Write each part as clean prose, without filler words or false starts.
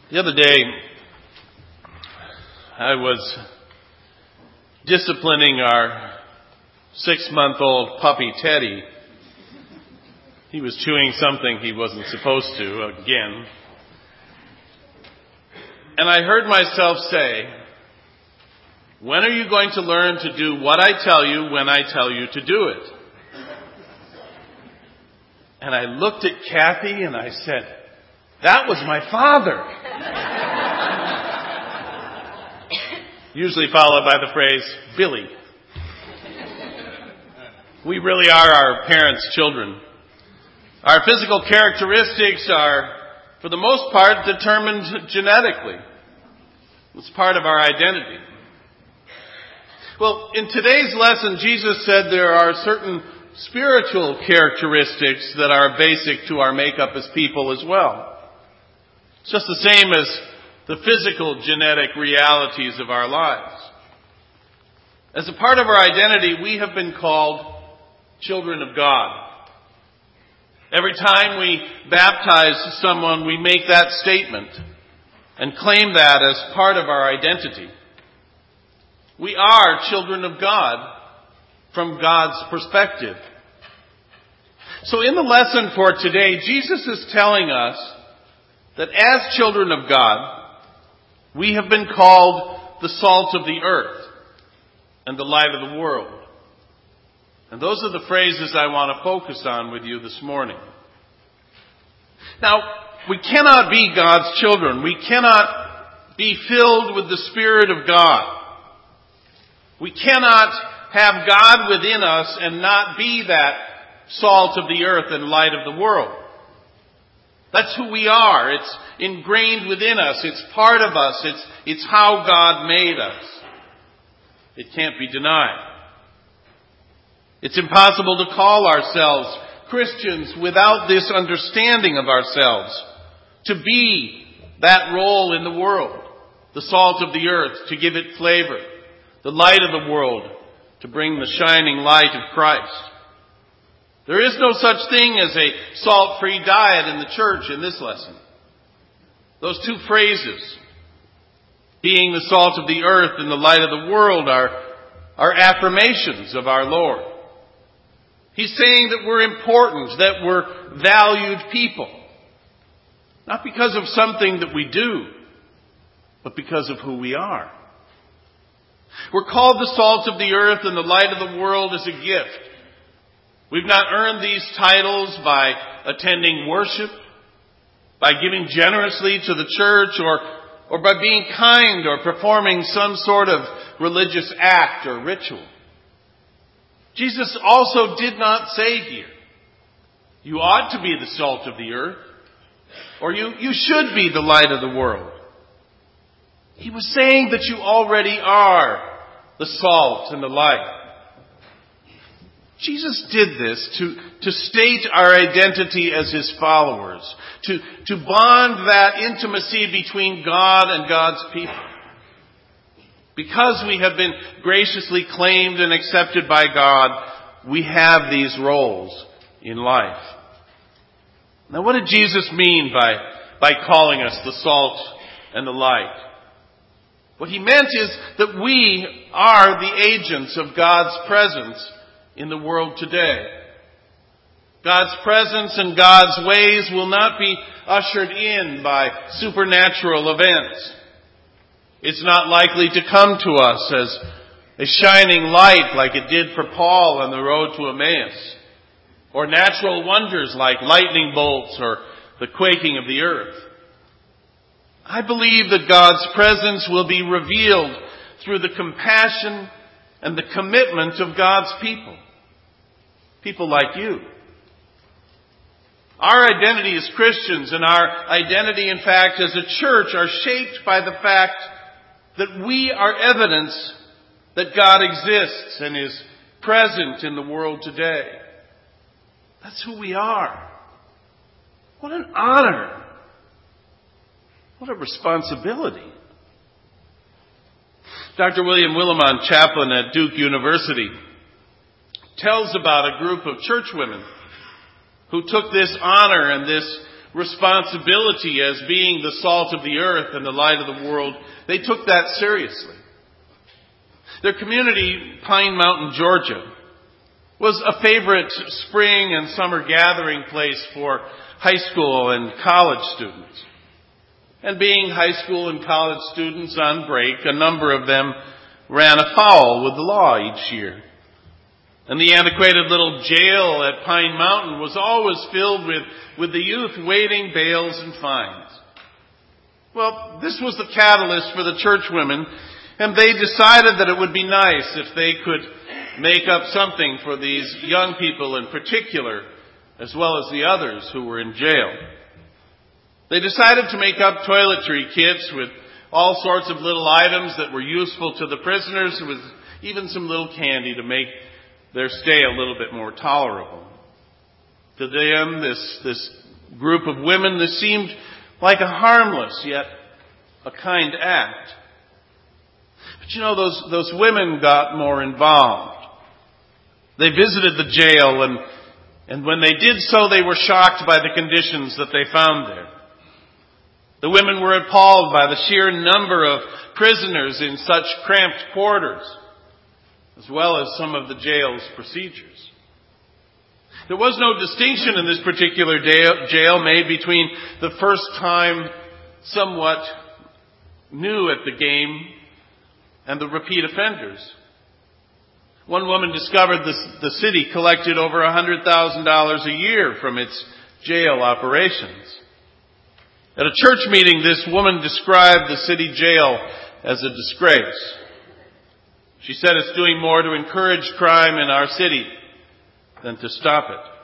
The other day, I was disciplining our 6-month-old puppy, Teddy. He was chewing something he wasn't supposed to, again. And I heard myself say, "When are you going to learn to do what I tell you when I tell you to do it?" And I looked at Kathy and I said, "That was my father." Usually followed by the phrase, "Billy." We really are our parents' children. Our physical characteristics are, for the most part, determined genetically. It's part of our identity. Well, in today's lesson, Jesus said there are certain spiritual characteristics that are basic to our makeup as people as well. It's just the same as the physical genetic realities of our lives. As a part of our identity, we have been called children of God. Every time we baptize someone, we make that statement and claim that as part of our identity. We are children of God from God's perspective. So in the lesson for today, Jesus is telling us that as children of God, we have been called the salt of the earth and the light of the world. And those are the phrases I want to focus on with you this morning. Now, we cannot be God's children. We cannot be filled with the Spirit of God. We cannot have God within us and not be that salt of the earth and light of the world. That's who we are. It's ingrained within us. It's part of us. It's how God made us. It can't be denied. It's impossible to call ourselves Christians without this understanding of ourselves. To be that role in the world. The salt of the earth, to give it flavor. The light of the world, to bring the shining light of Christ. There is no such thing as a salt-free diet in the church in this lesson. Those two phrases, being the salt of the earth and the light of the world, are affirmations of our Lord. He's saying that we're important, that we're valued people. Not because of something that we do, but because of who we are. We're called the salt of the earth and the light of the world as a gift. We've not earned these titles by attending worship, by giving generously to the church, or by being kind or performing some sort of religious act or ritual. Jesus also did not say here, you ought to be the salt of the earth, or you should be the light of the world. He was saying that you already are the salt and the light. Jesus did this to state our identity as His followers, to bond that intimacy between God and God's people. Because we have been graciously claimed and accepted by God, we have these roles in life. Now, what did Jesus mean by calling us the salt and the light? What He meant is that we are the agents of God's presence in the world today. God's presence and God's ways will not be ushered in by supernatural events. It's not likely to come to us as a shining light like it did for Paul on the road to Emmaus, or natural wonders like lightning bolts or the quaking of the earth. I believe that God's presence will be revealed through the compassion and the commitment of God's people. People like you. Our identity as Christians and our identity, in fact, as a church are shaped by the fact that we are evidence that God exists and is present in the world today. That's who we are. What an honor. What a responsibility. Dr. William Willimon, chaplain at Duke University, tells about a group of churchwomen who took this honor and this responsibility as being the salt of the earth and the light of the world, they took that seriously. Their community, Pine Mountain, Georgia, was a favorite spring and summer gathering place for high school and college students. And being high school and college students on break, a number of them ran afoul with the law each year. And the antiquated little jail at Pine Mountain was always filled with the youth waiting bails and fines. Well, this was the catalyst for the church women, and they decided that it would be nice if they could make up something for these young people in particular, as well as the others who were in jail. They decided to make up toiletry kits with all sorts of little items that were useful to the prisoners, with even some little candy to make their stay a little bit more tolerable. To them, this group of women, this seemed like a harmless yet a kind act. But you know, those women got more involved. They visited the jail, and when they did so, they were shocked by the conditions that they found there. The women were appalled by the sheer number of prisoners in such cramped quarters, as well as some of the jail's procedures. There was no distinction in this particular jail made between the first-time, somewhat new at the game, and the repeat offenders. One woman discovered the city collected over $100,000 a year from its jail operations. At a church meeting, this woman described the city jail as a disgrace. She said it's doing more to encourage crime in our city than to stop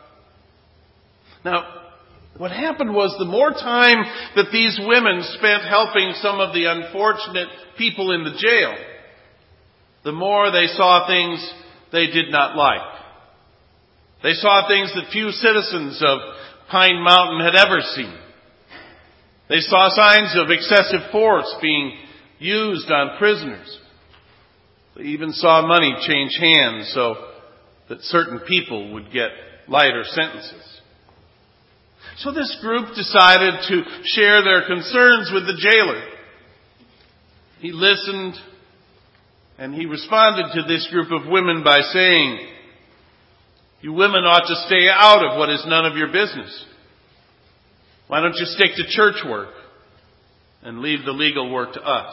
it. Now, what happened was the more time that these women spent helping some of the unfortunate people in the jail, the more they saw things they did not like. They saw things that few citizens of Pine Mountain had ever seen. They saw signs of excessive force being used on prisoners. They even saw money change hands so that certain people would get lighter sentences. So this group decided to share their concerns with the jailer. He listened, and he responded to this group of women by saying, "You women ought to stay out of what is none of your business. Why don't you stick to church work and leave the legal work to us?"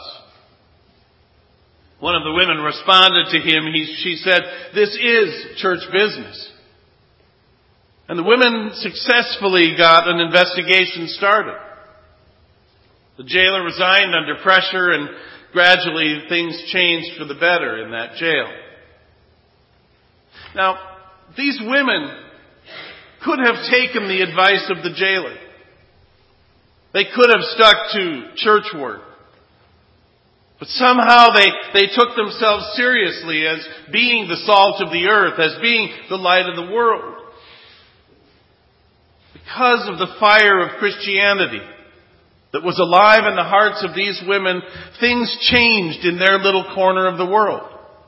One of the women responded to him. She said, "This is church business." And the women successfully got an investigation started. The jailer resigned under pressure, and gradually things changed for the better in that jail. Now, these women could have taken the advice of the jailer. They could have stuck to church work. But somehow they took themselves seriously as being the salt of the earth, as being the light of the world. Because of the fire of Christianity that was alive in the hearts of these women, things changed in their little corner of the world.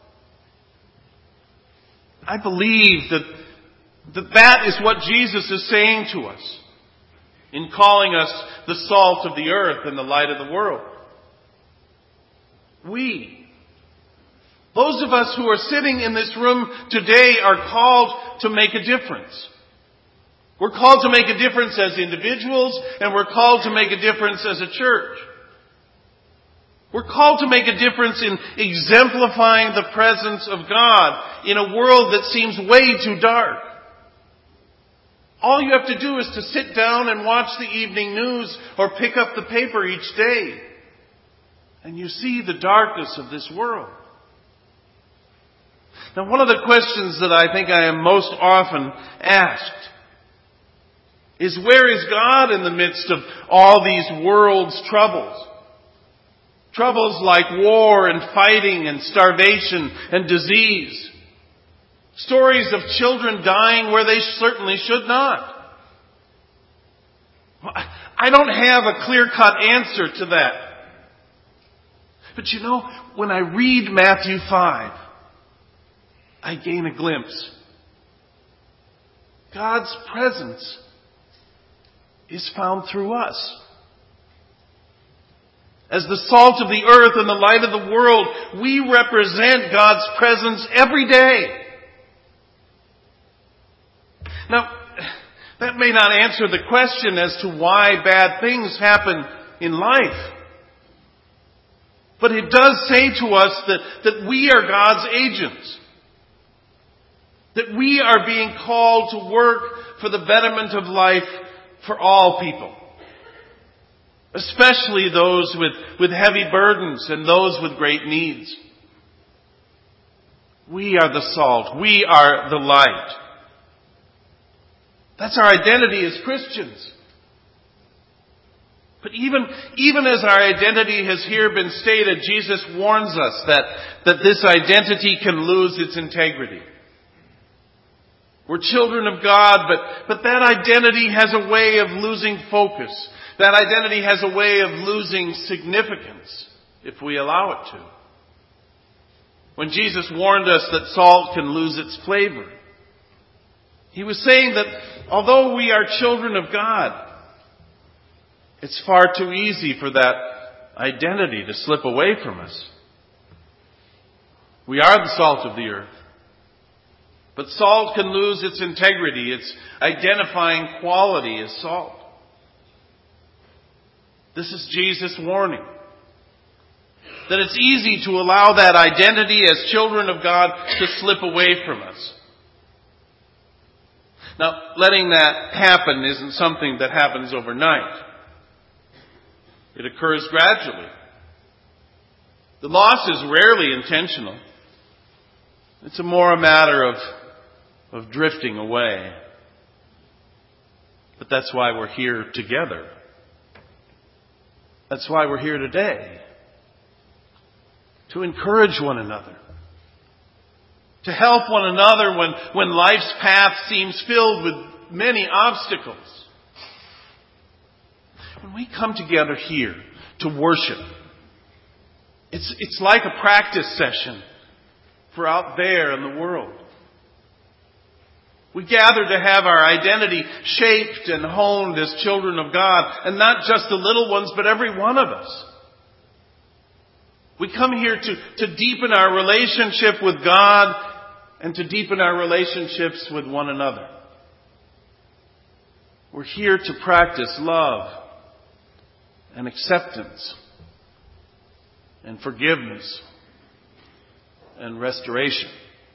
I believe that is what Jesus is saying to us in calling us the salt of the earth and the light of the world. We, those of us who are sitting in this room today, are called to make a difference. We're called to make a difference as individuals, and we're called to make a difference as a church. We're called to make a difference in exemplifying the presence of God in a world that seems way too dark. All you have to do is to sit down and watch the evening news or pick up the paper each day, and you see the darkness of this world. Now, one of the questions that I think I am most often asked is, where is God in the midst of all these world's troubles? Troubles like war and fighting and starvation and disease. Stories of children dying where they certainly should not. I don't have a clear-cut answer to that. But you know, when I read Matthew 5, I gain a glimpse. God's presence is found through us. As the salt of the earth and the light of the world, we represent God's presence every day. Now, that may not answer the question as to why bad things happen in life. But it does say to us that we are God's agents. That we are being called to work for the betterment of life for all people. Especially those with heavy burdens and those with great needs. We are the salt. We are the light. That's our identity as Christians. But even as our identity has here been stated, Jesus warns us that this identity can lose its integrity. We're children of God, but that identity has a way of losing focus. That identity has a way of losing significance if we allow it to. When Jesus warned us that salt can lose its flavor, He was saying that although we are children of God, it's far too easy for that identity to slip away from us. We are the salt of the earth. But salt can lose its integrity, its identifying quality as salt. This is Jesus' warning. That it's easy to allow that identity as children of God to slip away from us. Now, letting that happen isn't something that happens overnight. It occurs gradually. The loss is rarely intentional. It's more a matter of drifting away. But that's why we're here together. That's why we're here today. To encourage one another. To help one another when life's path seems filled with many obstacles. When we come together here to worship, it's like a practice session for out there in the world. We gather to have our identity shaped and honed as children of God, and not just the little ones, but every one of us. We come here to deepen our relationship with God and to deepen our relationships with one another. We're here to practice love and acceptance and forgiveness and restoration.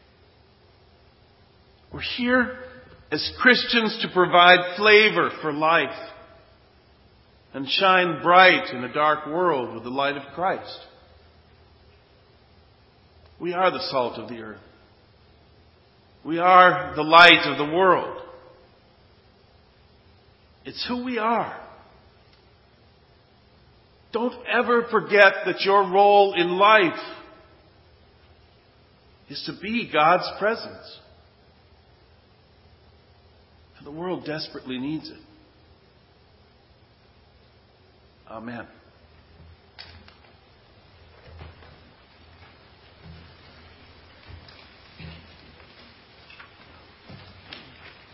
We're here as Christians to provide flavor for life and shine bright in a dark world with the light of Christ. We are the salt of the earth. We are the light of the world. It's who we are. Don't ever forget that your role in life is to be God's presence. The world desperately needs it. Amen.